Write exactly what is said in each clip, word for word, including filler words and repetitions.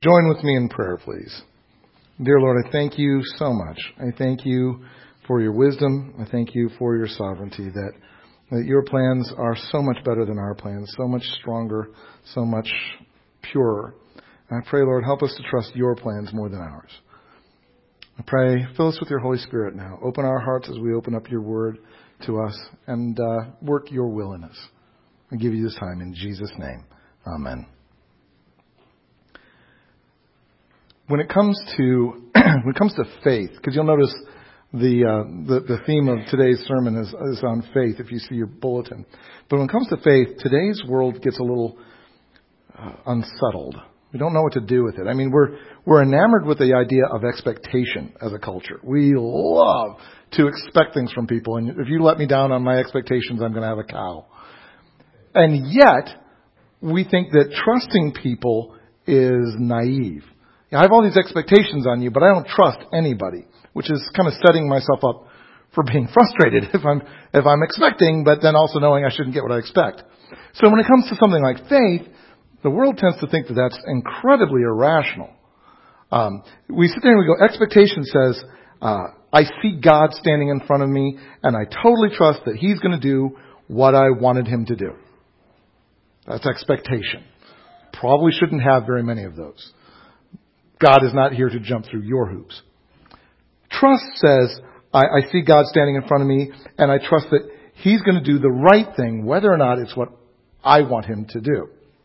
Join with me in prayer, please. Dear Lord, I thank you so much. I thank you for your wisdom. I thank you for your sovereignty, that, that your plans are so much better than our plans, so much stronger, so much purer. And I pray, Lord, help us to trust your plans more than ours. I pray, fill us with your Holy Spirit now. Open our hearts as we open up your word to us, and uh, work your will in us. I give you this time in Jesus' name. Amen. When it comes to when it comes to faith, because you'll notice the, uh, the the theme of today's sermon is, is on faith, if you see your bulletin. But when it comes to faith, today's world gets a little uh, unsettled. We don't know what to do with it. I mean, we're we're enamored with the idea of expectation as a culture. We love to expect things from people, and if you let me down on my expectations, I'm going to have a cow. And yet, we think that trusting people is naive. I have all these expectations on you, but I don't trust anybody, which is kind of setting myself up for being frustrated if I'm if I'm expecting, but then also knowing I shouldn't get what I expect. So when it comes to something like faith, the world tends to think that that's incredibly irrational. Um, we sit there and we go, expectation says, uh, I see God standing in front of me, and I totally trust that He's going to do what I wanted Him to do. That's expectation. Probably shouldn't have very many of those. God is not here to jump through your hoops. Trust says, I, I see God standing in front of me, and I trust that He's going to do the right thing, whether or not it's what I want Him to do.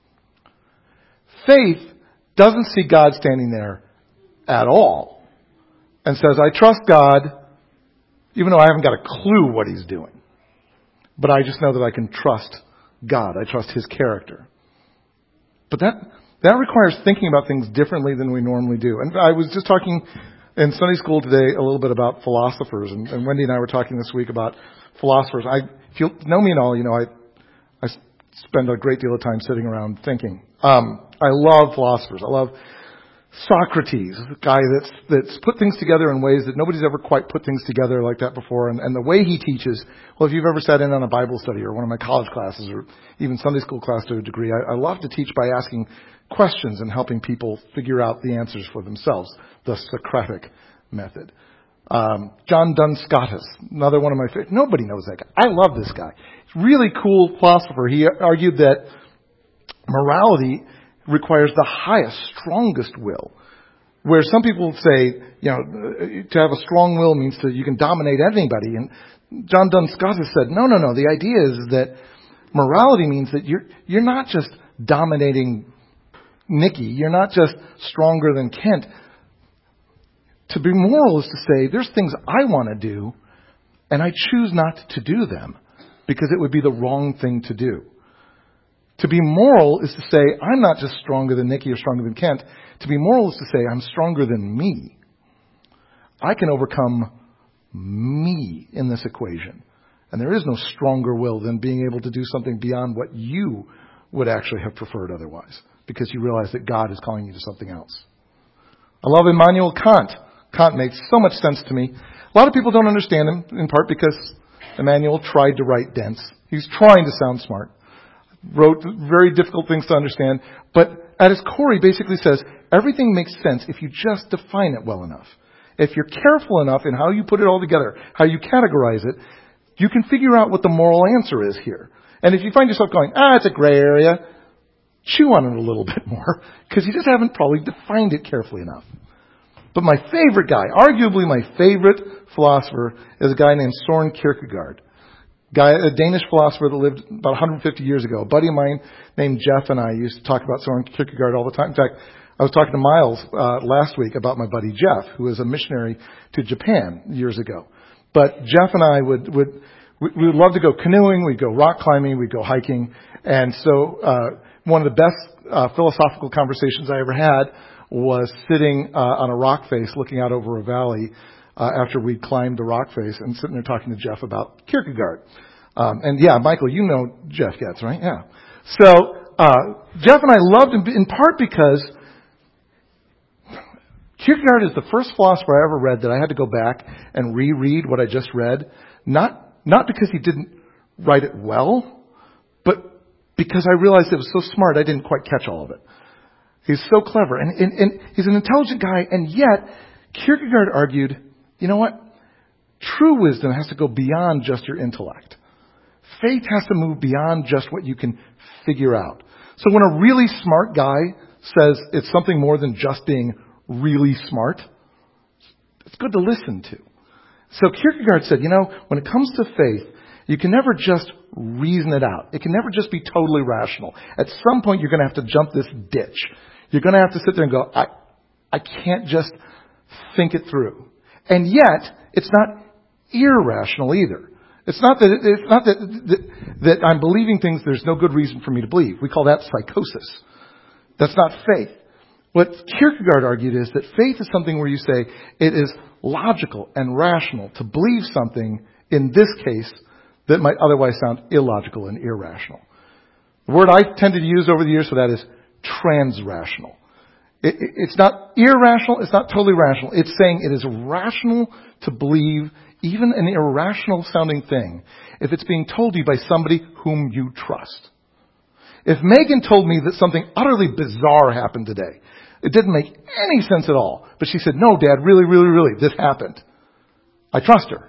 Faith doesn't see God standing there at all and says, I trust God, even though I haven't got a clue what He's doing. But I just know that I can trust God. I trust His character. But that that requires thinking about things differently than we normally do. And I was just talking in Sunday school today a little bit about philosophers, and, and Wendy and I were talking this week about philosophers. I, if you know me at all, you know I I spend a great deal of time sitting around thinking. Um, I love philosophers. I love Socrates, a guy that's that's put things together in ways that nobody's ever quite put things together like that before. And, and the way he teaches, well, if you've ever sat in on a Bible study or one of my college classes or even Sunday school class to a degree, I, I love to teach by asking questions and helping people figure out the answers for themselves, the Socratic method. Um, John Duns Scotus, another one of my favorites. Nobody knows that guy. I love this guy. Really cool philosopher. He argued that morality requires the highest, strongest will. Where some people say, you know, to have a strong will means that you can dominate anybody. And John Duns Scotus said, no, no, no. The idea is that morality means that you're you're not just dominating Nikki. You're not just stronger than Kent. To be moral is to say, there's things I want to do, and I choose not to do them because it would be the wrong thing to do. To be moral is to say, I'm not just stronger than Nikki or stronger than Kent. To be moral is to say, I'm stronger than me. I can overcome me in this equation. And there is no stronger will than being able to do something beyond what you would actually have preferred otherwise, because you realize that God is calling you to something else. I love Immanuel Kant. Kant makes so much sense to me. A lot of people don't understand him, in part because Immanuel tried to write dense. He's trying to sound smart. Wrote very difficult things to understand. But at its core, he basically says, everything makes sense if you just define it well enough. If you're careful enough in how you put it all together, how you categorize it, you can figure out what the moral answer is here. And if you find yourself going, ah, it's a gray area, chew on it a little bit more, because you just haven't probably defined it carefully enough. But my favorite guy, arguably my favorite philosopher, is a guy named Soren Kierkegaard. Guy, a Danish philosopher that lived about one hundred fifty years ago. A buddy of mine named Jeff and I used to talk about Soren Kierkegaard all the time. In fact, I was talking to Miles uh, last week about my buddy Jeff, who was a missionary to Japan years ago. But Jeff and I would would we would love to go canoeing, we'd go rock climbing, we'd go hiking, and so uh, one of the best uh, philosophical conversations I ever had was sitting uh, on a rock face, looking out over a valley. Uh, after we climbed the rock face and sitting there talking to Jeff about Kierkegaard. Um, and yeah, Michael, you know Jeff Getz, right? Yeah. So, uh, Jeff and I loved him in part because Kierkegaard is the first philosopher I ever read that I had to go back and reread what I just read. Not, not because he didn't write it well, but because I realized it was so smart I didn't quite catch all of it. He's so clever. And, and, and he's an intelligent guy. And yet, Kierkegaard argued, you know what? True wisdom has to go beyond just your intellect. Faith has to move beyond just what you can figure out. So when a really smart guy says it's something more than just being really smart, it's good to listen to. So Kierkegaard said, you know, when it comes to faith, you can never just reason it out. It can never just be totally rational. At some point, you're going to have to jump this ditch. You're going to have to sit there and go, I, I can't just think it through. And yet, it's not irrational either. It's not that, it's not that, that, that I'm believing things there's no good reason for me to believe. We call that psychosis. That's not faith. What Kierkegaard argued is that faith is something where you say it is logical and rational to believe something, in this case, that might otherwise sound illogical and irrational. The word I tended to use over the years for that is transrational. It, it, it's not irrational, it's not totally rational. It's saying it is rational to believe even an irrational sounding thing if it's being told you by somebody whom you trust. If Megan told me that something utterly bizarre happened today, it didn't make any sense at all, but she said, no, Dad, really, really, really, this happened. I trust her.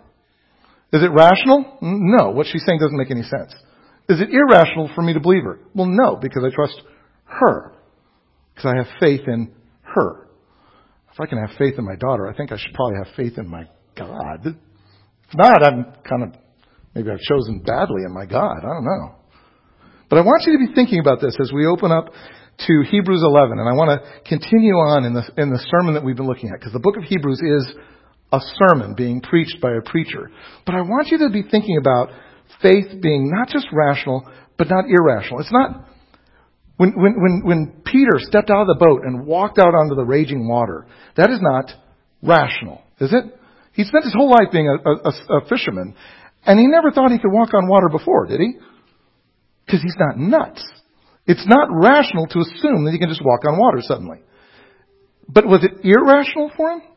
Is it rational? No. What she's saying doesn't make any sense. Is it irrational for me to believe her? Well, no, because I trust her. Because I have faith in her. If I can have faith in my daughter, I think I should probably have faith in my God. If not, I'm kind of, maybe I've chosen badly in my God. I don't know. But I want you to be thinking about this as we open up to Hebrews eleven. And I want to continue on in the, in the sermon that we've been looking at. Because the book of Hebrews is a sermon being preached by a preacher. But I want you to be thinking about faith being not just rational, but not irrational. It's not, when, when, when, when Peter stepped out of the boat and walked out onto the raging water, that is not rational, is it? He spent his whole life being a, a, a fisherman, and he never thought he could walk on water before, did he? Because he's not nuts. It's not rational to assume that he can just walk on water suddenly. But was it irrational for him?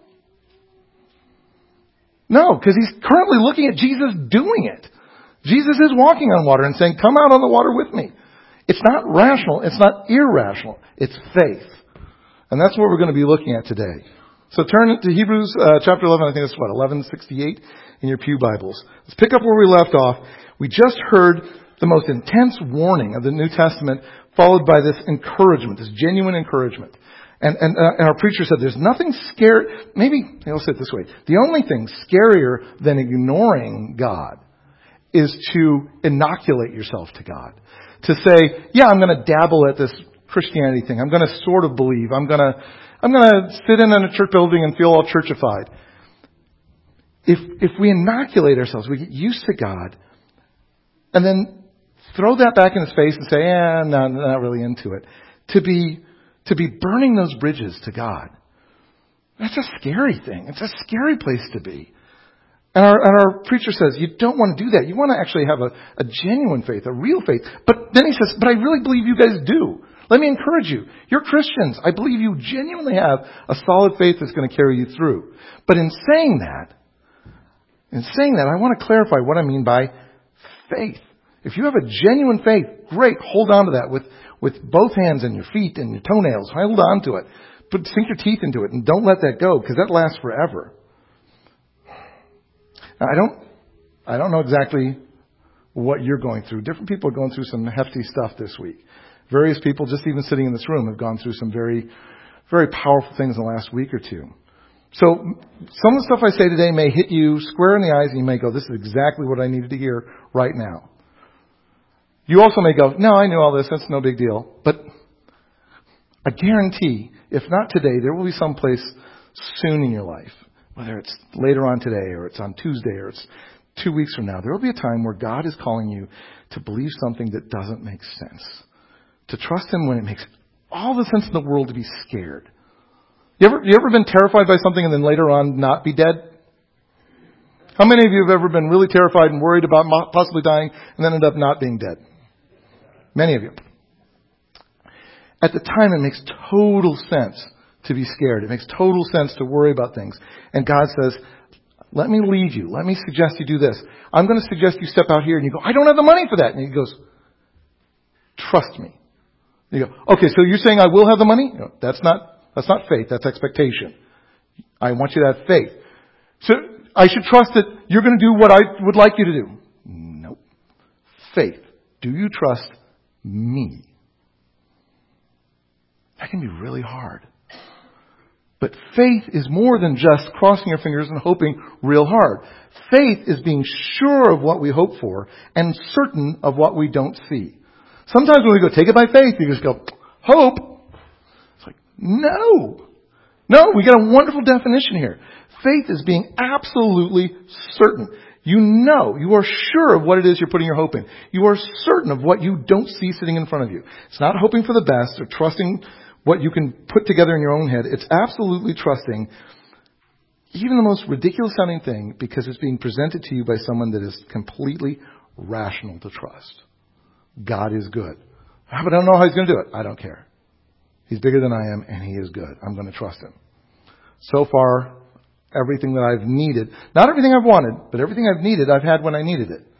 No, because he's currently looking at Jesus doing it. Jesus is walking on water and saying, come out on the water with me. It's not rational. It's not irrational. It's faith. And that's what we're going to be looking at today. So turn to Hebrews uh, chapter eleven. I think that's what, eleven sixty-eight in your pew Bibles. Let's pick up where we left off. We just heard the most intense warning of the New Testament, followed by this encouragement, this genuine encouragement. And, and, uh, and our preacher said there's nothing scary. Maybe, I'll say it this way. The only thing scarier than ignoring God is to inoculate yourself to God. To say, yeah, I'm going to dabble at this Christianity thing. I'm going to sort of believe. I'm going to, I'm going to sit in a church building and feel all churchified. If, if we inoculate ourselves, we get used to God, and then throw that back in his face and say, eh, no, I'm not really into it. To be, to be burning those bridges to God. That's a scary thing. It's a scary place to be. And our, and our preacher says, you don't want to do that. You want to actually have a, a genuine faith, a real faith. But then he says, but I really believe you guys do. Let me encourage you. You're Christians. I believe you genuinely have a solid faith that's going to carry you through. But in saying that, in saying that, I want to clarify what I mean by faith. If you have a genuine faith, great, hold on to that with, with both hands and your feet and your toenails. Hold on to it. But sink your teeth into it and don't let that go, because that lasts forever. Now, I don't, I don't know exactly what you're going through. Different people are going through some hefty stuff this week. Various people, just even sitting in this room, have gone through some very, very powerful things in the last week or two. So some of the stuff I say today may hit you square in the eyes, and you may go, this is exactly what I needed to hear right now. You also may go, no, I knew all this. That's no big deal. But I guarantee, if not today, there will be some place soon in your life, whether it's later on today or it's on Tuesday or it's two weeks from now, there will be a time where God is calling you to believe something that doesn't make sense. To trust him when it makes all the sense in the world to be scared. You ever, you ever been terrified by something and then later on not be dead? How many of you have ever been really terrified and worried about possibly dying and then end up not being dead? Many of you. At the time, it makes total sense to be scared. It makes total sense to worry about things. And God says, let me lead you. Let me suggest you do this. I'm going to suggest you step out here. And you go, I don't have the money for that. And he goes, trust me. You go, okay, so you're saying I will have the money? No, that's not, that's not faith, that's expectation. I want you to have faith. So I should trust that you're going to do what I would like you to do. Nope. Faith. Do you trust me? That can be really hard. But faith is more than just crossing your fingers and hoping real hard. Faith is being sure of what we hope for and certain of what we don't see. Sometimes when we go, take it by faith, you just go, hope. It's like, no. No, we got a wonderful definition here. Faith is being absolutely certain. You know, you are sure of what it is you're putting your hope in. You are certain of what you don't see sitting in front of you. It's not hoping for the best or trusting what you can put together in your own head. It's absolutely trusting even the most ridiculous sounding thing because it's being presented to you by someone that is completely rational to trust. God is good. But I don't know how he's going to do it. I don't care. He's bigger than I am and he is good. I'm going to trust him. So far, everything that I've needed, not everything I've wanted, but everything I've needed, I've had when I needed it.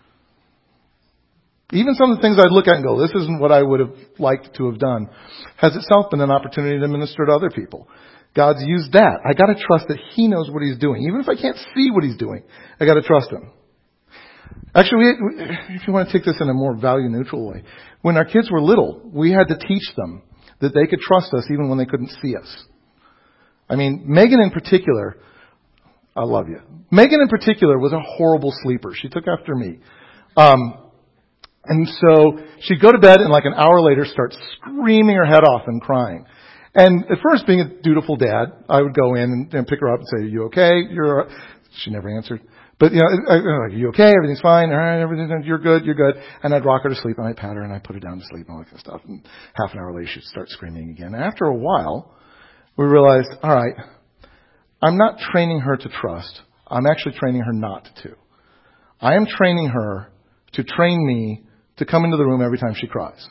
Even some of the things I'd look at and go, this isn't what I would have liked to have done, has itself been an opportunity to minister to other people. God's used that. I got to trust that he knows what he's doing. Even if I can't see what he's doing, I got to trust him. Actually, we, if you want to take this in a more value-neutral way, when our kids were little, we had to teach them that they could trust us even when they couldn't see us. I mean, Megan in particular, I love you. Megan in particular was a horrible sleeper. She took after me. Um, and so she'd go to bed and like an hour later start screaming her head off and crying. And at first, being a dutiful dad, I would go in and, and pick her up and say, are you okay? You're, she never answered. But, you know, I, I, like, are you okay? Everything's fine. All right, everything's, you're good, you're good. And I'd rock her to sleep and I'd pat her and I'd put her down to sleep and all that kind of stuff. And half an hour later, she'd start screaming again. And after a while, we realized, all right, I'm not training her to trust. I'm actually training her not to. I am training her to train me to come into the room every time she cries.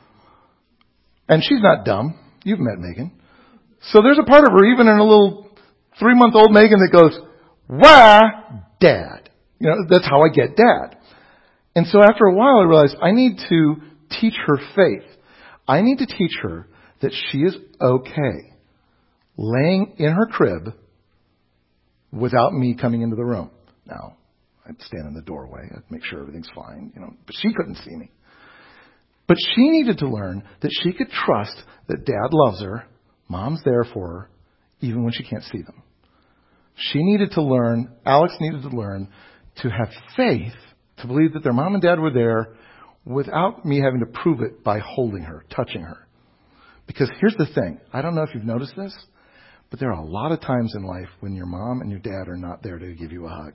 And she's not dumb. You've met Megan. So there's a part of her, even in a little three-month-old Megan, that goes, wah, Dad. You know, that's how I get Dad. And so after a while, I realized I need to teach her faith. I need to teach her that she is okay laying in her crib without me coming into the room. Now, I'd stand in the doorway. I'd make sure everything's fine, you know, but she couldn't see me. But she needed to learn that she could trust that Dad loves her, Mom's there for her, even when she can't see them. She needed to learn, Alex needed to learn to have faith, to believe that their mom and dad were there without me having to prove it by holding her, touching her. Because here's the thing. I don't know if you've noticed this, but there are a lot of times in life when your mom and your dad are not there to give you a hug.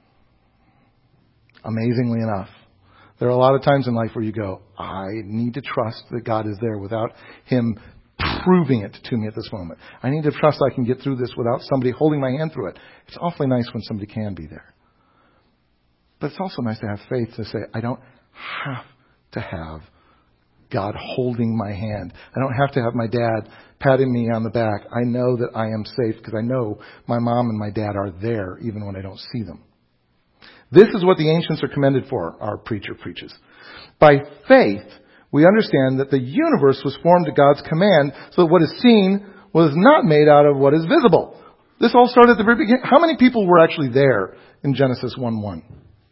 Amazingly enough. There are a lot of times in life where you go, I need to trust that God is there without him proving it to me at this moment. I need to trust I can get through this without somebody holding my hand through it. It's awfully nice when somebody can be there. But it's also nice to have faith to say, I don't have to have God holding my hand. I don't have to have my dad patting me on the back. I know that I am safe because I know my mom and my dad are there even when I don't see them. This is what the ancients are commended for, our preacher preaches. By faith, we understand that the universe was formed at God's command so that what is seen was not made out of what is visible. This all started at the very beginning. How many people were actually there in Genesis one one?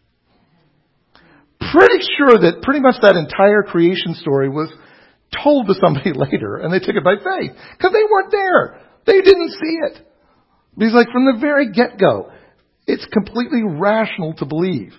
Pretty sure that pretty much that entire creation story was told to somebody later, and they took it by faith because they weren't there. They didn't see it. Because like from the very get-go, it's completely rational to believe.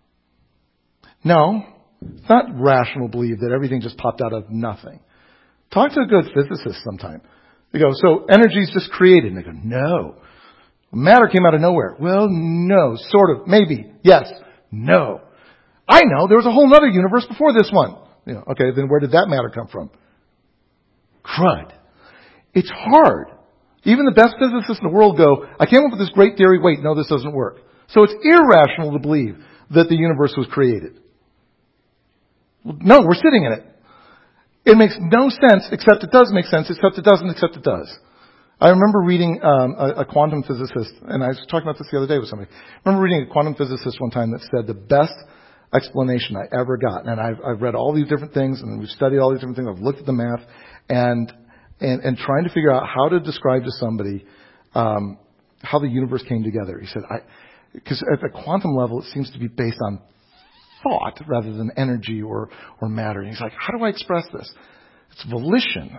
No, it's not rational to believe that everything just popped out of nothing. Talk to a good physicist sometime. They go, so energy's just created. And they go, no. Matter came out of nowhere. Well, no, sort of, maybe, yes, no. I know, there was a whole other universe before this one. You know, okay, then where did that matter come from? Crud. It's hard. Even the best physicists in the world go, I came up with this great theory, wait, no, this doesn't work. So it's irrational to believe that the universe was created. Well, no, we're sitting in it. It makes no sense, except it does make sense, except it doesn't, except it does. I remember reading um, a, a quantum physicist, and I was talking about this the other day with somebody. I remember reading a quantum physicist one time that said the best explanation I ever got. And I've, I've read all these different things, and we've studied all these different things. I've looked at the math, and and, and trying to figure out how to describe to somebody um, how the universe came together. He said, I, because at the quantum level, it seems to be based on thought rather than energy or, or matter. And he's like, how do I express this? It's volition.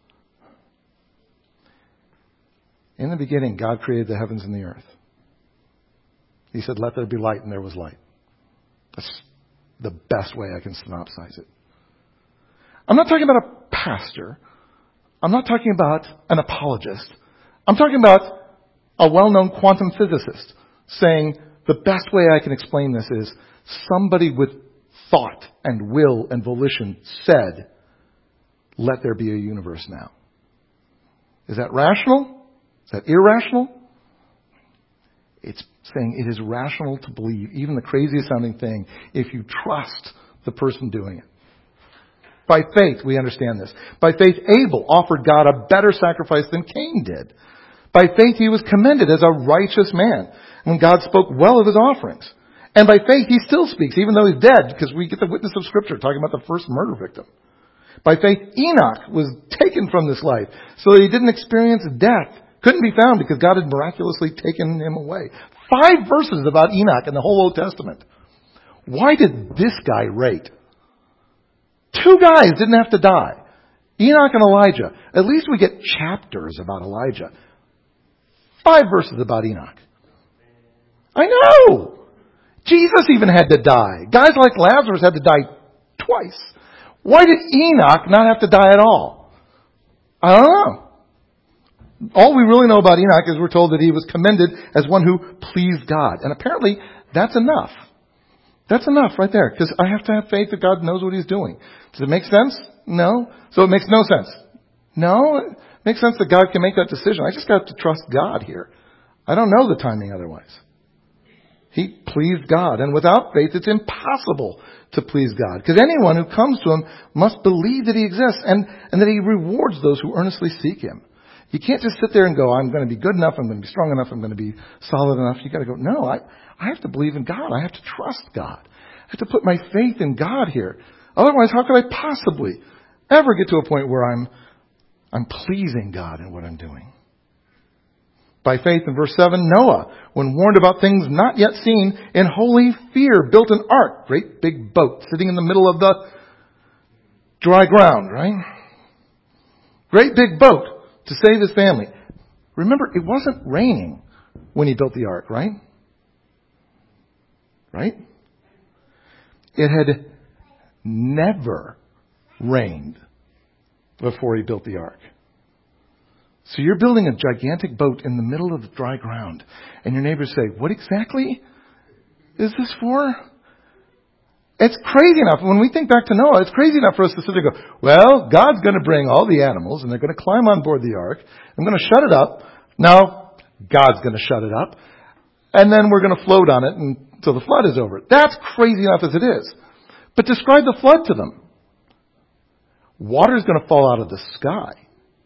In the beginning, God created the heavens and the earth. He said, let there be light, and there was light. That's the best way I can synopsize it. I'm not talking about a pastor. I'm not talking about an apologist. I'm talking about a well-known quantum physicist saying the best way I can explain this is somebody with thought and will and volition said, let there be a universe now. Is that rational? Is that irrational? It's saying it is rational to believe even the craziest sounding thing if you trust the person doing it. By faith, we understand this. By faith, Abel offered God a better sacrifice than Cain did. By faith, he was commended as a righteous man when God spoke well of his offerings. And by faith, he still speaks, even though he's dead, because we get the witness of Scripture talking about the first murder victim. By faith, Enoch was taken from this life so that he didn't experience death. Couldn't be found because God had miraculously taken him away. Five verses about Enoch in the whole Old Testament. Why did this guy rate? Two guys didn't have to die. Enoch and Elijah. At least we get chapters about Elijah. Five verses about Enoch. I know! Jesus even had to die. Guys like Lazarus had to die twice. Why did Enoch not have to die at all? I don't know. All we really know about Enoch is we're told that he was commended as one who pleased God. And apparently, that's enough. That's enough right there. Because I have to have faith that God knows what he's doing. Does it make sense? No. So it makes no sense. No. It makes sense that God can make that decision. I just got to trust God here. I don't know the timing otherwise. He pleased God. And without faith, it's impossible to please God. Because anyone who comes to him must believe that he exists and, and that he rewards those who earnestly seek him. You can't just sit there and go, I'm going to be good enough, I'm going to be strong enough, I'm going to be solid enough. You got to go, no, I, I have to believe in God. I have to trust God. I have to put my faith in God here. Otherwise, how could I possibly ever get to a point where I'm, I'm pleasing God in what I'm doing? By faith, in verse seven, Noah, when warned about things not yet seen, in holy fear built an ark, great big boat, sitting in the middle of the dry ground, right? Great big boat to save his family. Remember, it wasn't raining when he built the ark, right? Right? It had never rained before he built the ark. So you're building a gigantic boat in the middle of the dry ground. And your neighbors say, what exactly is this for? It's crazy enough. When we think back to Noah, it's crazy enough for us to sit there and go, well, God's going to bring all the animals and they're going to climb on board the ark. I'm going to shut it up. Now, God's going to shut it up. And then we're going to float on it until the flood is over. That's crazy enough as it is. But describe the flood to them. Water is going to fall out of the sky.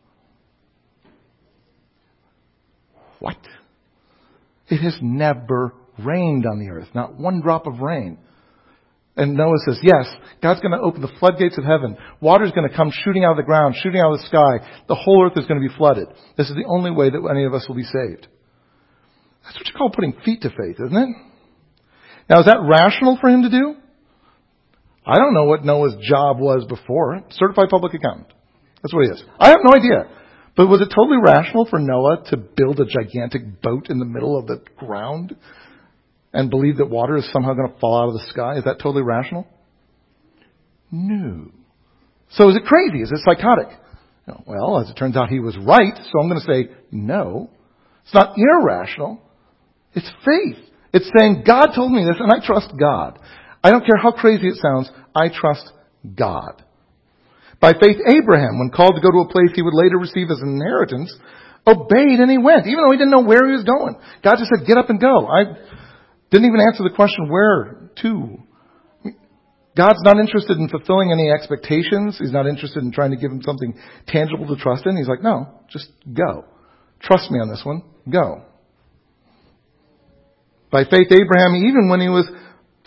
What? It has never rained on the earth. Not one drop of rain. And Noah says, yes, God's going to open the floodgates of heaven. Water's going to come shooting out of the ground, shooting out of the sky. The whole earth is going to be flooded. This is the only way that any of us will be saved. That's what you call putting feet to faith, isn't it? Now, is that rational for him to do? I don't know what Noah's job was before. Certified public accountant. That's what he is. I have no idea. But was it totally rational for Noah to build a gigantic boat in the middle of the ground and believe that water is somehow going to fall out of the sky? Is that totally rational? No. So is it crazy? Is it psychotic? Well, as it turns out, he was right, so I'm going to say no. It's not irrational. It's faith. It's saying, God told me this, and I trust God. I don't care how crazy it sounds, I trust God. By faith, Abraham, when called to go to a place he would later receive as an inheritance, obeyed and he went, even though he didn't know where he was going. God just said, get up and go. I didn't even answer the question, where to? God's not interested in fulfilling any expectations. He's not interested in trying to give him something tangible to trust in. He's like, no, just go. Trust me on this one. Go. By faith, Abraham, even when he was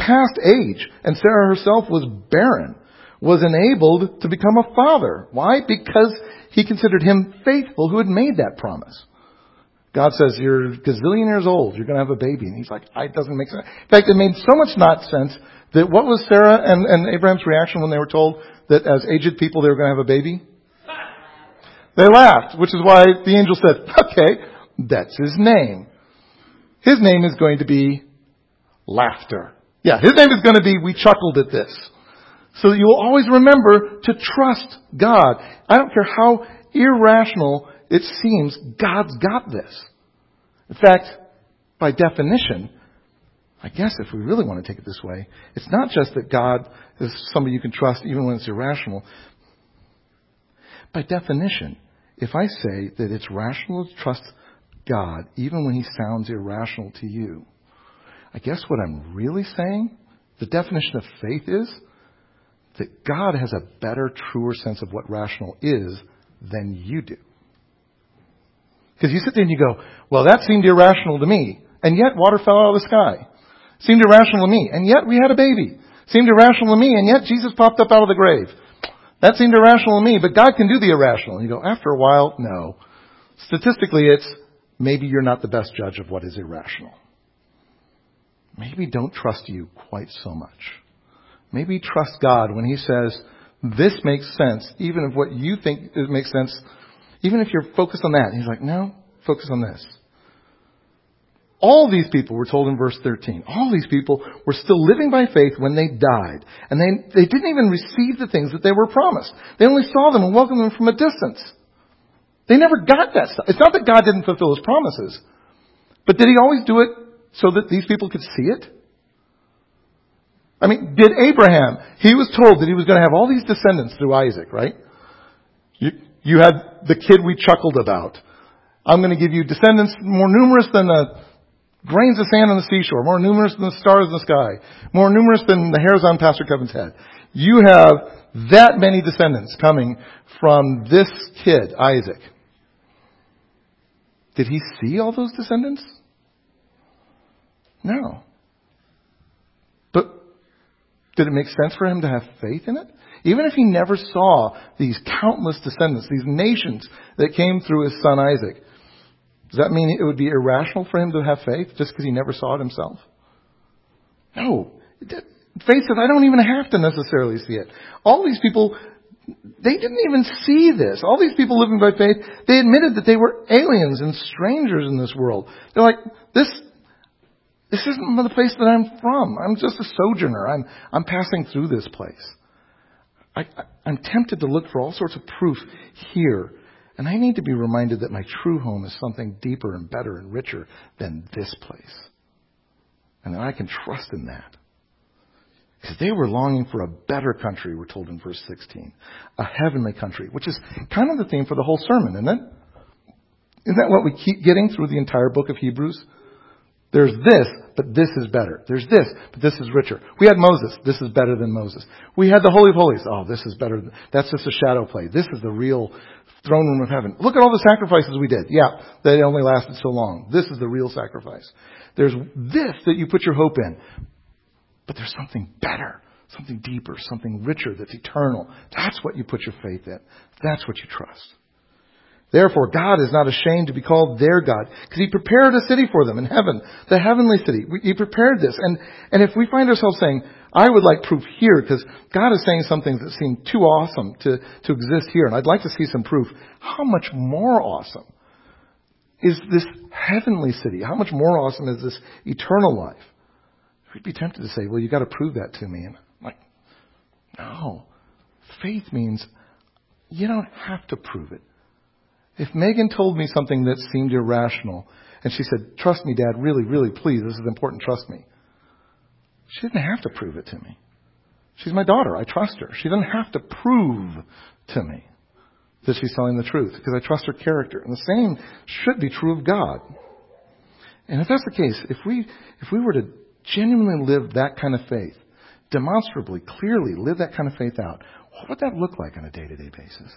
past age, and Sarah herself was barren, was enabled to become a father. Why? Because he considered him faithful who had made that promise. God says, you're a gazillion years old, you're going to have a baby. And he's like, it doesn't make sense. In fact, it made so much not sense that what was Sarah and, and Abraham's reaction when they were told that as aged people they were going to have a baby? They laughed, which is why the angel said, okay, that's his name. His name is going to be laughter. Yeah, his name is going to be, we chuckled at this. So that you'll always remember to trust God. I don't care how irrational it seems, God's got this. In fact, by definition, I guess if we really want to take it this way, it's not just that God is somebody you can trust even when it's irrational. By definition, if I say that it's rational to trust God even when he sounds irrational to you, I guess what I'm really saying, the definition of faith is that God has a better, truer sense of what rational is than you do. Because you sit there and you go, well, that seemed irrational to me, and yet water fell out of the sky. Seemed irrational to me, and yet we had a baby. Seemed irrational to me, and yet Jesus popped up out of the grave. That seemed irrational to me, but God can do the irrational. And you go, after a while, no. Statistically, it's maybe you're not the best judge of what is irrational. Maybe don't trust you quite so much. Maybe trust God when he says, this makes sense, even if what you think it makes sense, even if you're focused on that. He's like, no, focus on this. All these people were told in verse thirteen, all these people were still living by faith when they died. And they, they didn't even receive the things that they were promised. They only saw them and welcomed them from a distance. They never got that stuff. It's not that God didn't fulfill his promises. But did he always do it so that these people could see it? I mean, did Abraham, he was told that he was going to have all these descendants through Isaac, right? You, you had the kid we chuckled about. I'm going to give you descendants more numerous than the grains of sand on the seashore, more numerous than the stars in the sky, more numerous than the hairs on Pastor Kevin's head. You have that many descendants coming from this kid, Isaac. Did he see all those descendants? No. But did it make sense for him to have faith in it? Even if he never saw these countless descendants, these nations that came through his son Isaac, does that mean it would be irrational for him to have faith just because he never saw it himself? No. Faith says, I don't even have to necessarily see it. All these people, they didn't even see this. All these people living by faith, they admitted that they were aliens and strangers in this world. They're like, this, this isn't the place that I'm from. I'm just a sojourner. I'm, I'm passing through this place. I, I, I'm tempted to look for all sorts of proof here. And I need to be reminded that my true home is something deeper and better and richer than this place. And that I can trust in that. Because they were longing for a better country, we're told in verse sixteen. A heavenly country, which is kind of the theme for the whole sermon, isn't it? Isn't that what we keep getting through the entire book of Hebrews? There's this, but this is better. There's this, but this is richer. We had Moses. This is better than Moses. We had the Holy of Holies. Oh, this is better. That's just a shadow play. This is the real throne room of heaven. Look at all the sacrifices we did. Yeah, they only lasted so long. This is the real sacrifice. There's this that you put your hope in. But there's something better, something deeper, something richer that's eternal. That's what you put your faith in. That's what you trust. Therefore, God is not ashamed to be called their God, because he prepared a city for them in heaven, the heavenly city. He prepared this. And, and if we find ourselves saying, I would like proof here, because God is saying some things that seem too awesome to, to exist here, and I'd like to see some proof, how much more awesome is this heavenly city? How much more awesome is this eternal life? We'd be tempted to say, well, you've got to prove that to me. And I'm like, no. Faith means you don't have to prove it. If Megan told me something that seemed irrational, and she said, trust me, Dad, really, really, please, this is important, trust me. She didn't have to prove it to me. She's my daughter. I trust her. She doesn't have to prove to me that she's telling the truth, because I trust her character. And the same should be true of God. And if that's the case, if we if we were to genuinely live that kind of faith, demonstrably, clearly live that kind of faith out, what would that look like on a day-to-day basis?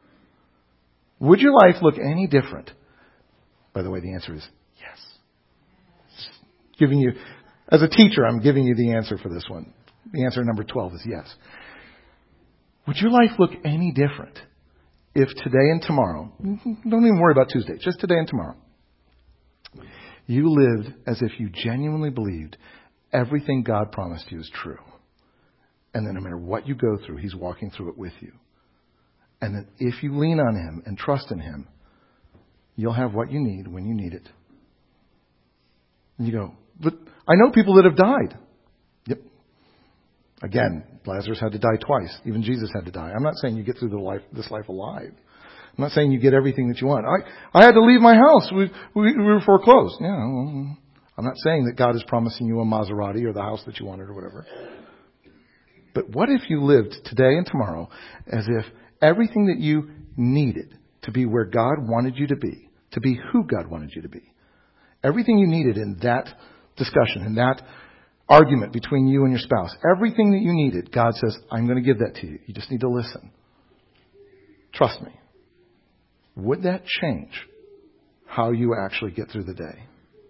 Would your life look any different? By the way, the answer is yes. It's giving you As a teacher, I'm giving you the answer for this one. The answer number twelve is yes. Would your life look any different if today and tomorrow, don't even worry about Tuesday, just today and tomorrow, you lived as if you genuinely believed everything God promised you is true? And then no matter what you go through, He's walking through it with you. And that if you lean on Him and trust in Him, you'll have what you need when you need it. And you go, but I know people that have died. Yep. Again, Lazarus had to die twice. Even Jesus had to die. I'm not saying you get through the life, this life alive. I'm not saying you get everything that you want. I, I had to leave my house. We, we, we were foreclosed. Yeah, well, I'm not saying that God is promising you a Maserati or the house that you wanted or whatever. But what if you lived today and tomorrow as if everything that you needed to be where God wanted you to be, to be who God wanted you to be, everything you needed in that discussion, in that argument between you and your spouse, everything that you needed, God says, I'm going to give that to you. You just need to listen. Trust me. Would that change how you actually get through the day?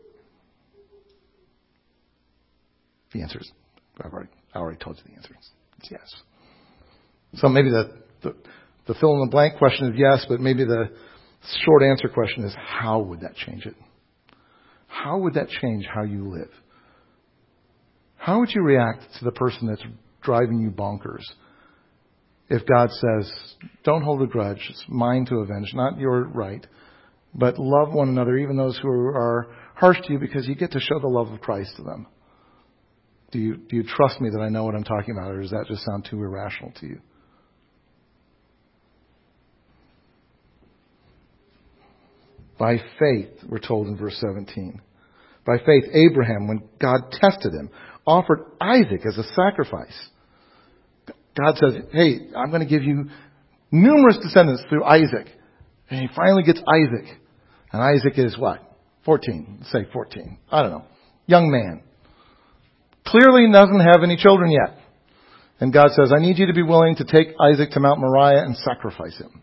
The answer is, I've already, I already told you the answer. It's yes. So maybe the, the, the fill in the blank question is yes, but maybe the short answer question is, how would that change it? How would that change how you live? How would you react to the person that's driving you bonkers if God says, don't hold a grudge, it's mine to avenge, not your right, but love one another, even those who are harsh to you, because you get to show the love of Christ to them? Do you, do you trust me that I know what I'm talking about, or does that just sound too irrational to you? By faith, we're told in verse seventeen. By faith, Abraham, when God tested him, offered Isaac as a sacrifice. God says, hey, I'm going to give you numerous descendants through Isaac. And he finally gets Isaac. And Isaac is what? fourteen. Let's say fourteen. I don't know. Young man. Clearly doesn't have any children yet. And God says, I need you to be willing to take Isaac to Mount Moriah and sacrifice him.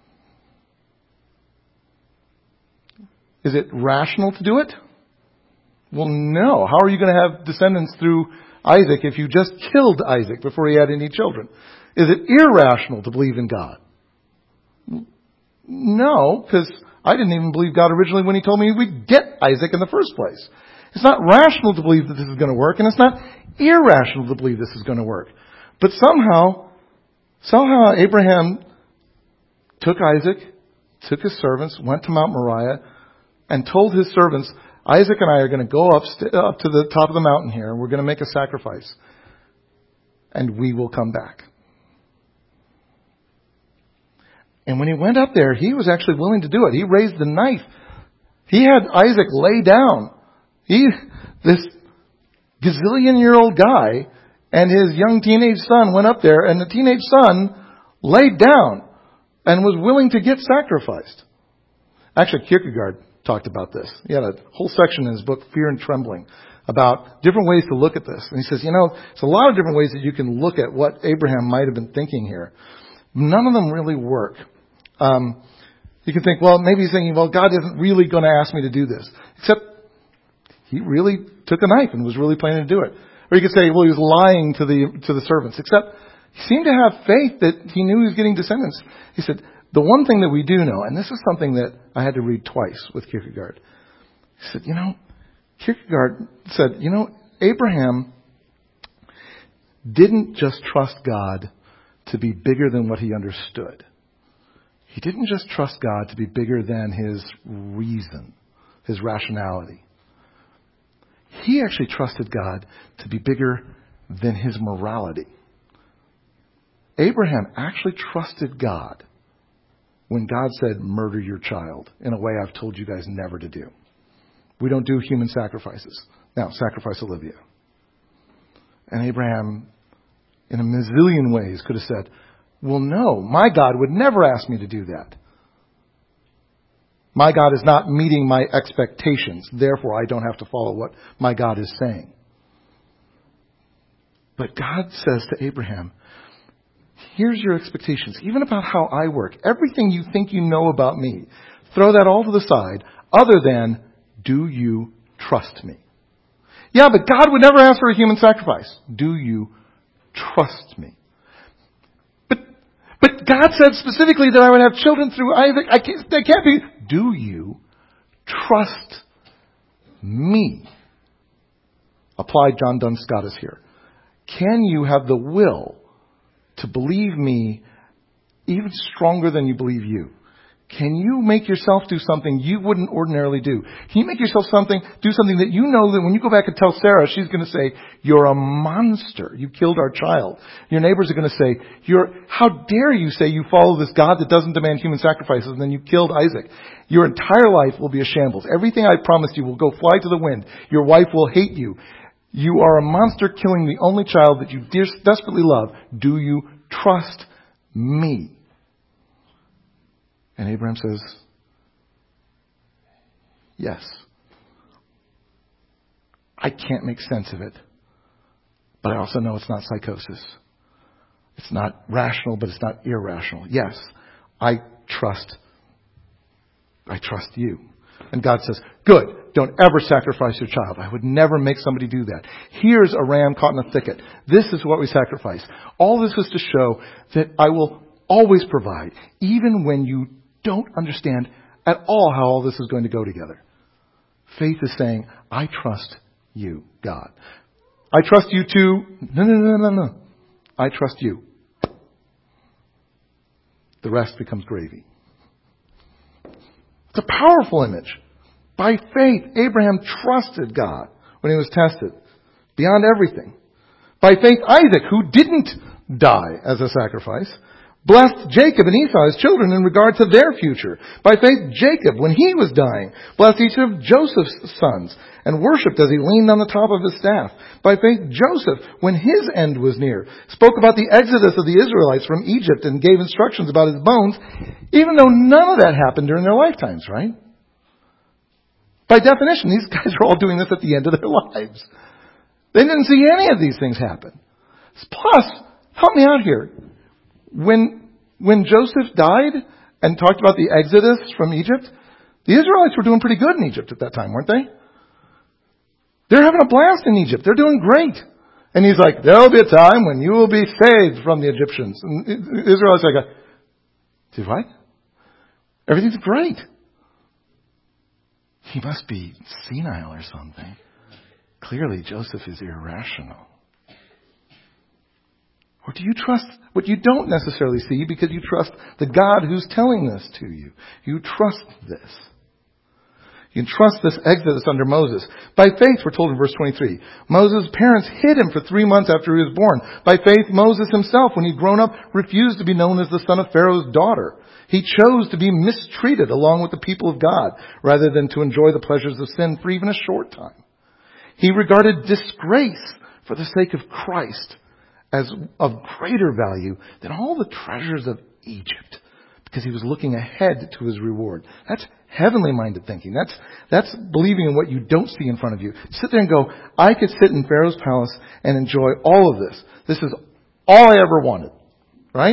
Is it rational to do it? Well, no. How are you going to have descendants through Isaac if you just killed Isaac before he had any children? Is it irrational to believe in God? No, because I didn't even believe God originally when He told me we'd get Isaac in the first place. It's not rational to believe that this is going to work, and it's not irrational to believe this is going to work. But somehow, somehow Abraham took Isaac, took his servants, went to Mount Moriah, and told his servants, Isaac and I are going to go up, st- up to the top of the mountain here, and we're going to make a sacrifice. And we will come back. And when he went up there, he was actually willing to do it. He raised the knife. He had Isaac lay down. He, this gazillion-year-old guy and his young teenage son went up there, and the teenage son laid down and was willing to get sacrificed. Actually, Kierkegaard talked about this. He had a whole section in his book, Fear and Trembling, about different ways to look at this. And he says, you know, there's a lot of different ways that you can look at what Abraham might have been thinking here. None of them really work. Um, you can think, well, maybe he's thinking, well, God isn't really going to ask me to do this. Except he really took a knife and was really planning to do it. Or you could say, well, he was lying to the to the servants. Except he seemed to have faith that he knew he was getting descendants. He said, the one thing that we do know, and this is something that I had to read twice with Kierkegaard. He said, you know, Kierkegaard said, you know, Abraham didn't just trust God to be bigger than what he understood. He didn't just trust God to be bigger than his reason, his rationality. He actually trusted God to be bigger than his morality. Abraham actually trusted God when God said, murder your child, in a way I've told you guys never to do. We don't do human sacrifices. Now, sacrifice Olivia. And Abraham, in a mazillion ways, could have said, well, no, my God would never ask me to do that. My God is not meeting my expectations. Therefore, I don't have to follow what my God is saying. But God says to Abraham, here's your expectations, even about how I work. Everything you think you know about me, throw that all to the side, other than, do you trust me? Yeah, but God would never ask for a human sacrifice. Do you trust me? But but God said specifically that I would have children through Isaac. I can't, that can't be. Do you trust me? Apply John Duns Scotus here. Can you have the will to believe me even stronger than you believe you? Can you make yourself do something you wouldn't ordinarily do? Can you make yourself something, do something that you know that when you go back and tell Sarah, she's going to say, you're a monster. You killed our child. Your neighbors are going to say, you're, how dare you say you follow this God that doesn't demand human sacrifices and then you killed Isaac. Your entire life will be a shambles. Everything I promised you will go fly to the wind. Your wife will hate you. You are a monster killing the only child that you desperately love. Do you trust me? And Abraham says, yes. I can't make sense of it. But I also know it's not psychosis. It's not rational, but it's not irrational. Yes, I trust. I trust you. And God says, good. Don't ever sacrifice your child. I would never make somebody do that. Here's a ram caught in a thicket. This is what we sacrifice. All this is to show that I will always provide, even when you don't understand at all how all this is going to go together. Faith is saying, I trust you, God. I trust you to, no, no, no, no, no. I trust you. The rest becomes gravy. It's a powerful image. By faith, Abraham trusted God when he was tested beyond everything. By faith, Isaac, who didn't die as a sacrifice, blessed Jacob and Esau, his children, in regard to their future. By faith, Jacob, when he was dying, blessed each of Joseph's sons and worshipped as he leaned on the top of his staff. By faith, Joseph, when his end was near, spoke about the exodus of the Israelites from Egypt and gave instructions about his bones, even though none of that happened during their lifetimes, right? By definition, these guys are all doing this at the end of their lives. They didn't see any of these things happen. Plus, help me out here. When, when Joseph died and talked about the exodus from Egypt, the Israelites were doing pretty good in Egypt at that time, weren't they? They're having a blast in Egypt. They're doing great. And he's like, there'll be a time when you will be saved from the Egyptians. And the Israelites are like, dude, what? Everything's great. He must be senile or something. Clearly, Joseph is irrational. Or do you trust what you don't necessarily see because you trust the God who's telling this to you? You trust this. You can trust this exodus under Moses. By faith, we're told in verse twenty-three, Moses' parents hid him for three months after he was born. By faith, Moses himself, when he'd grown up, refused to be known as the son of Pharaoh's daughter. He chose to be mistreated along with the people of God rather than to enjoy the pleasures of sin for even a short time. He regarded disgrace for the sake of Christ as of greater value than all the treasures of Egypt, because he was looking ahead to his reward. That's heavenly minded thinking. That's, that's believing in what you don't see in front of you. Sit there and go, I could sit in Pharaoh's palace and enjoy all of this. This is all I ever wanted. Right?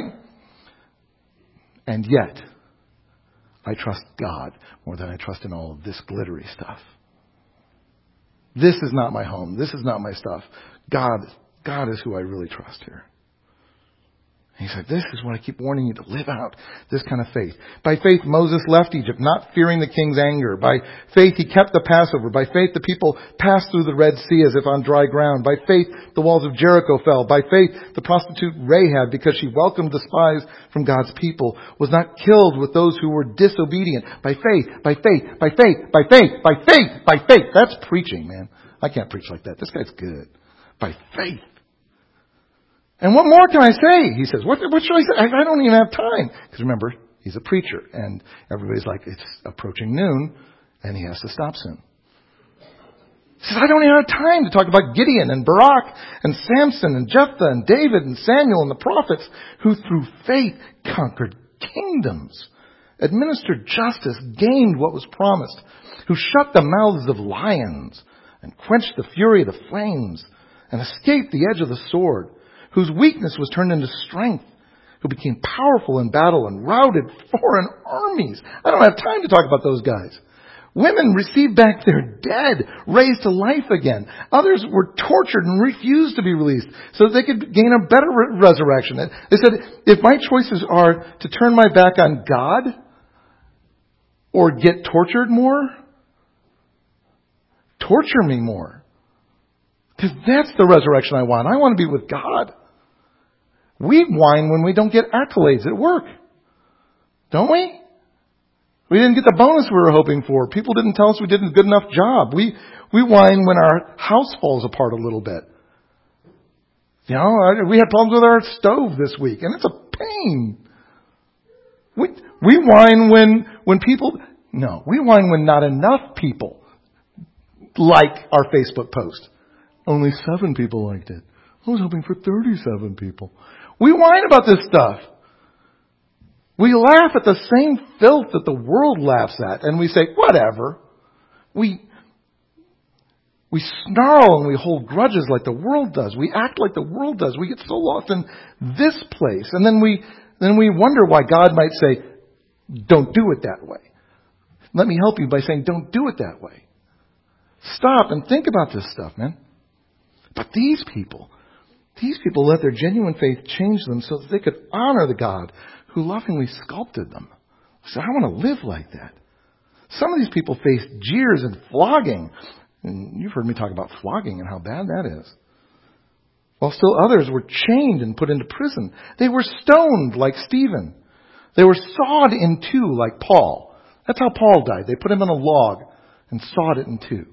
And yet, I trust God more than I trust in all of this glittery stuff. This is not my home. This is not my stuff. God God is who I really trust here. He said, this is what I keep warning you to live out, this kind of faith. By faith, Moses left Egypt, not fearing the king's anger. By faith, he kept the Passover. By faith, the people passed through the Red Sea as if on dry ground. By faith, the walls of Jericho fell. By faith, the prostitute Rahab, because she welcomed the spies from God's people, was not killed with those who were disobedient. By faith, by faith, by faith, by faith, by faith, by faith. That's preaching, man. I can't preach like that. This guy's good. By faith. And what more can I say? He says, what, what should I say? I, I don't even have time. Because remember, he's a preacher. And everybody's like, it's approaching noon. And he has to stop soon. He says, I don't even have time to talk about Gideon and Barak and Samson and Jephthah and David and Samuel and the prophets who through faith conquered kingdoms, administered justice, gained what was promised, who shut the mouths of lions and quenched the fury of the flames and escaped the edge of the sword, whose weakness was turned into strength, who became powerful in battle and routed foreign armies. I don't have time to talk about those guys. Women received back their dead, raised to life again. Others were tortured and refused to be released so that they could gain a better re- resurrection. They said, if my choices are to turn my back on God or get tortured more, torture me more. Because that's the resurrection I want. I want to be with God. We whine when we don't get accolades at work. Don't we? We didn't get the bonus we were hoping for. People didn't tell us we did a good enough job. We we whine when our house falls apart a little bit. You know, we had problems with our stove this week, and it's a pain. We we whine when when people no, we whine when not enough people like our Facebook post. Only seven people liked it. I was hoping for thirty-seven people. We whine about this stuff. We laugh at the same filth that the world laughs at, and we say, whatever. We we snarl and we hold grudges like the world does. We act like the world does. We get so lost in this place, and then we then we wonder why God might say, don't do it that way. Let me help you by saying, don't do it that way. Stop and think about this stuff, man. But these people, these people let their genuine faith change them so that they could honor the God who lovingly sculpted them. So I want to live like that. Some of these people faced jeers and flogging. And you've heard me talk about flogging and how bad that is. While still others were chained and put into prison. They were stoned like Stephen. They were sawed in two like Paul. That's how Paul died. They put him in a log and sawed it in two.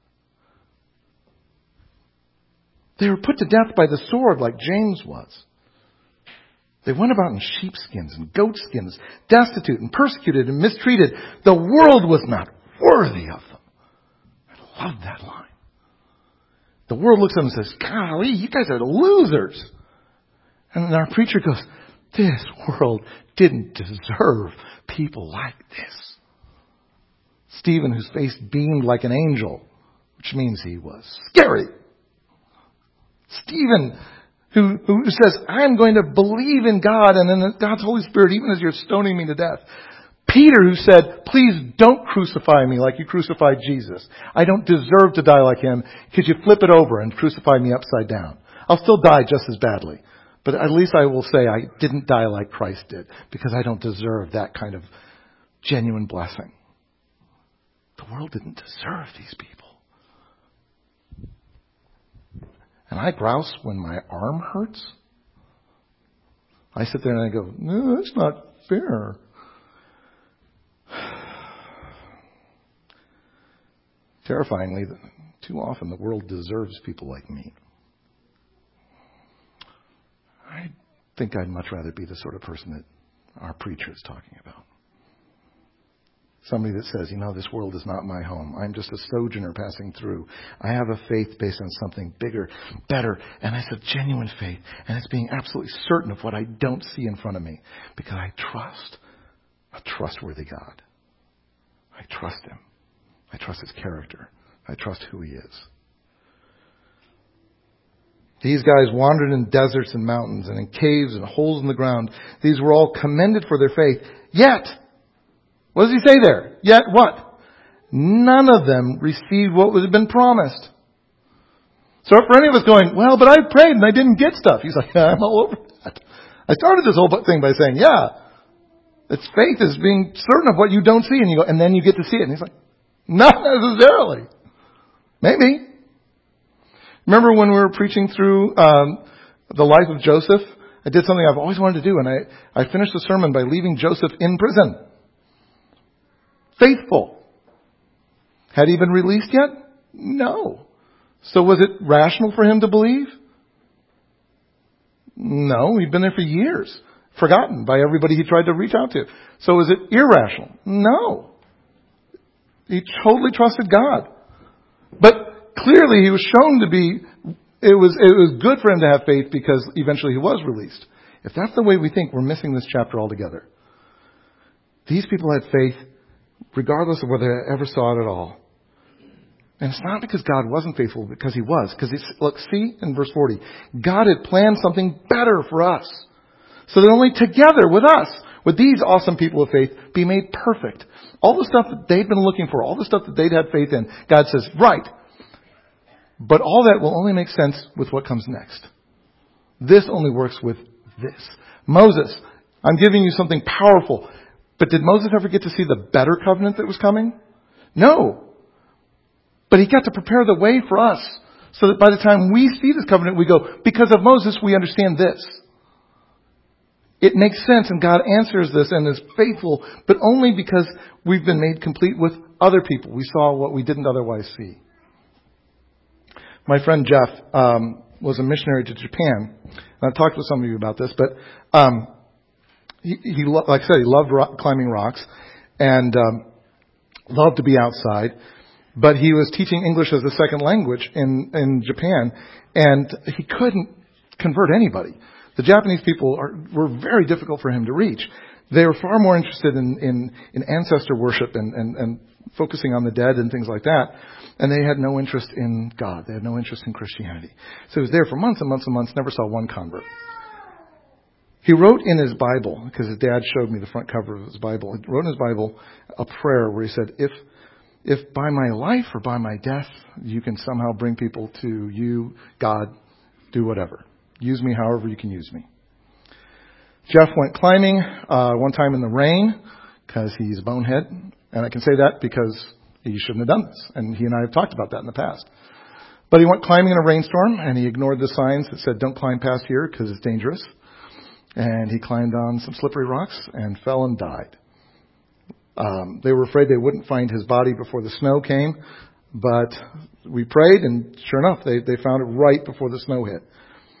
They were put to death by the sword like James was. They went about in sheepskins and goatskins, destitute and persecuted and mistreated. The world was not worthy of them. I love that line. The world looks at them and says, golly, you guys are losers. And then our preacher goes, this world didn't deserve people like this. Stephen, whose face beamed like an angel, which means he was scary. Stephen, who, who says, I'm going to believe in God and in God's Holy Spirit, even as you're stoning me to death. Peter, who said, please don't crucify me like you crucified Jesus. I don't deserve to die like him. Could you flip it over and crucify me upside down? I'll still die just as badly. But at least I will say I didn't die like Christ did, because I don't deserve that kind of genuine blessing. The world didn't deserve these people. And I grouse when my arm hurts. I sit there and I go, no, that's not fair. Terrifyingly, too often the world deserves people like me. I think I'd much rather be the sort of person that our preacher is talking about. Somebody that says, you know, this world is not my home. I'm just a sojourner passing through. I have a faith based on something bigger, better, and it's a genuine faith. And it's being absolutely certain of what I don't see in front of me. Because I trust a trustworthy God. I trust Him. I trust His character. I trust who He is. These guys wandered in deserts and mountains and in caves and holes in the ground. These were all commended for their faith. Yet, what does he say there? Yet what? None of them received what had been promised. So for any of us going, well, but I prayed and I didn't get stuff. He's like, I'm all over that. I started this whole thing by saying, yeah, it's faith is being certain of what you don't see. And you go, and then you get to see it. And he's like, not necessarily. Maybe. Remember when we were preaching through um, the life of Joseph? I did something I've always wanted to do. And I, I finished the sermon by leaving Joseph in prison. Faithful. Had he been released yet? No. So was it rational for him to believe? No, he'd been there for years. Forgotten by everybody he tried to reach out to. So was it irrational? No. He totally trusted God. But clearly he was shown to be, it was, it was good for him to have faith because eventually he was released. If that's the way we think, we're missing this chapter altogether. These people had faith regardless of whether they ever saw it at all. And it's not because God wasn't faithful, because He was. Because it's, look, see in verse forty, God had planned something better for us. So that only together with us Would these awesome people of faith be made perfect? All the stuff that they'd been looking for, all the stuff that they'd had faith in, God says, right. But all that will only make sense with what comes next. This only works with this. Moses, I'm giving you something powerful. But did Moses ever get to see the better covenant that was coming? No. But he got to prepare the way for us so that by the time we see this covenant, we go, because of Moses, we understand this. It makes sense, and God answers this and is faithful, but only because we've been made complete with other people. We saw what we didn't otherwise see. My friend Jeff um, was a missionary to Japan. And I've talked with some of you about this, but um, he, he, like I said, he loved rock, climbing rocks and um, loved to be outside. But he was teaching English as a second language in, in Japan, and he couldn't convert anybody. The Japanese people are, were very difficult for him to reach. They were far more interested in, in, in ancestor worship and, and, and focusing on the dead and things like that. And they had no interest in God. They had no interest in Christianity. So he was there for months and months and months, never saw one convert. He wrote in his Bible, because his dad showed me the front cover of his Bible, he wrote in his Bible a prayer where he said, if if by my life or by my death you can somehow bring people to you, God, do whatever. Use me however you can use me. Jeff went climbing uh, one time in the rain because he's a bonehead. And I can say that because he shouldn't have done this. And he and I have talked about that in the past. But he went climbing in a rainstorm and he ignored the signs that said, don't climb past here because it's dangerous. And he climbed on some slippery rocks and fell and died. Um, they were afraid they wouldn't find his body before the snow came. But we prayed, and sure enough, they, they found it right before the snow hit.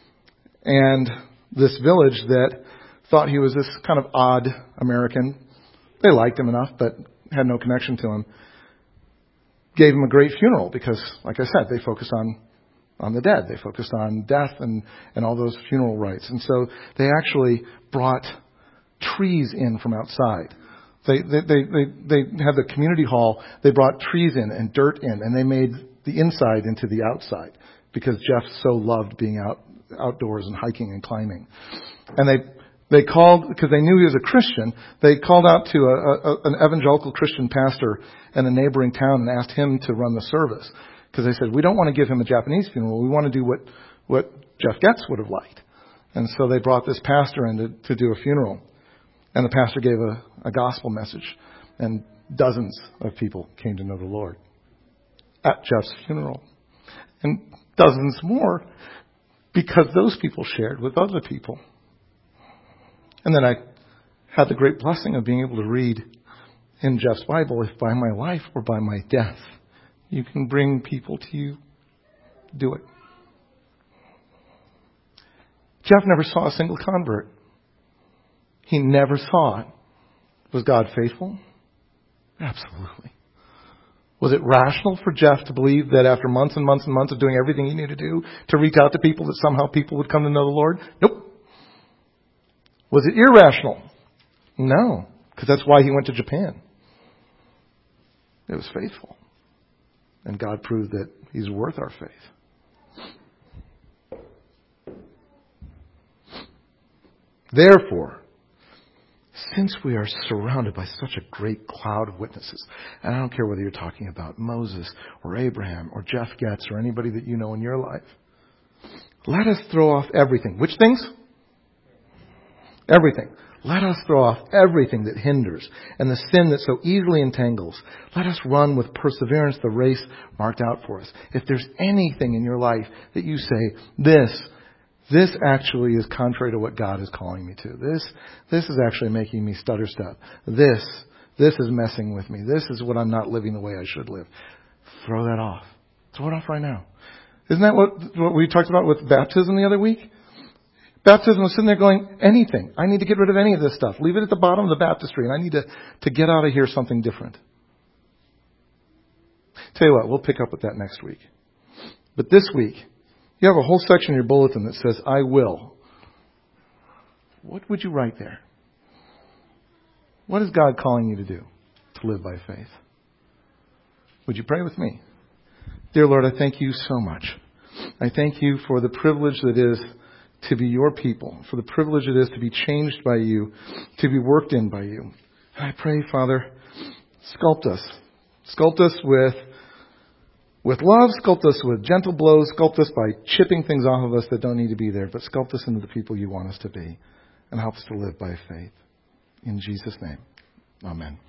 And this village that thought he was this kind of odd American, they liked him enough, but had no connection to him, gave him a great funeral because, like I said, they focused on on the dead. They focused on death and, and all those funeral rites. And so they actually brought trees in from outside. They, they, they, they, they had the community hall. They brought trees in and dirt in, and they made the inside into the outside because Jeff so loved being out outdoors and hiking and climbing. And they they called, because they knew he was a Christian, they called out to a, a, an evangelical Christian pastor in a neighboring town and asked him to run the service. Because they said, we don't want to give him a Japanese funeral. We want to do what, what Jeff Getz would have liked. And so they brought this pastor in to, to do a funeral. And the pastor gave a, a gospel message. And dozens of people came to know the Lord at Jeff's funeral. And dozens more because those people shared with other people. And then I had the great blessing of being able to read in Jeff's Bible, if by my life or by my death, you can bring people to you, do it. Jeff never saw a single convert. He never saw it. Was God faithful? Absolutely. Was it rational for Jeff to believe that after months and months and months of doing everything he needed to do to reach out to people, that somehow people would come to know the Lord? Nope. Was it irrational? No, because that's why he went to Japan. It was faithful. And God proved that He's worth our faith. Therefore, since we are surrounded by such a great cloud of witnesses, and I don't care whether you're talking about Moses or Abraham or Jeff Getz or anybody that you know in your life, let us throw off everything. Which things? Everything. Let us throw off everything that hinders and the sin that so easily entangles. Let us run with perseverance the race marked out for us. If there's anything in your life that you say, this, this actually is contrary to what God is calling me to. This, this is actually making me stutter step. This, this is messing with me. This is what I'm not living the way I should live. Throw that off. Throw it off right now. Isn't that what, what we talked about with baptism the other week? Baptism was sitting there going, anything. I need to get rid of any of this stuff. Leave it at the bottom of the baptistry, and I need to, to get out of here something different. Tell you what, we'll pick up with that next week. But this week, you have a whole section in your bulletin that says, I will. What would you write there? What is God calling you to do to live by faith? Would you pray with me? Dear Lord, I thank you so much. I thank you for the privilege that is to be your people, for the privilege it is to be changed by you, to be worked in by you. And I pray, Father, sculpt us. Sculpt us with, with love, sculpt us with gentle blows, sculpt us by chipping things off of us that don't need to be there, but sculpt us into the people you want us to be, and help us to live by faith. In Jesus' name, amen.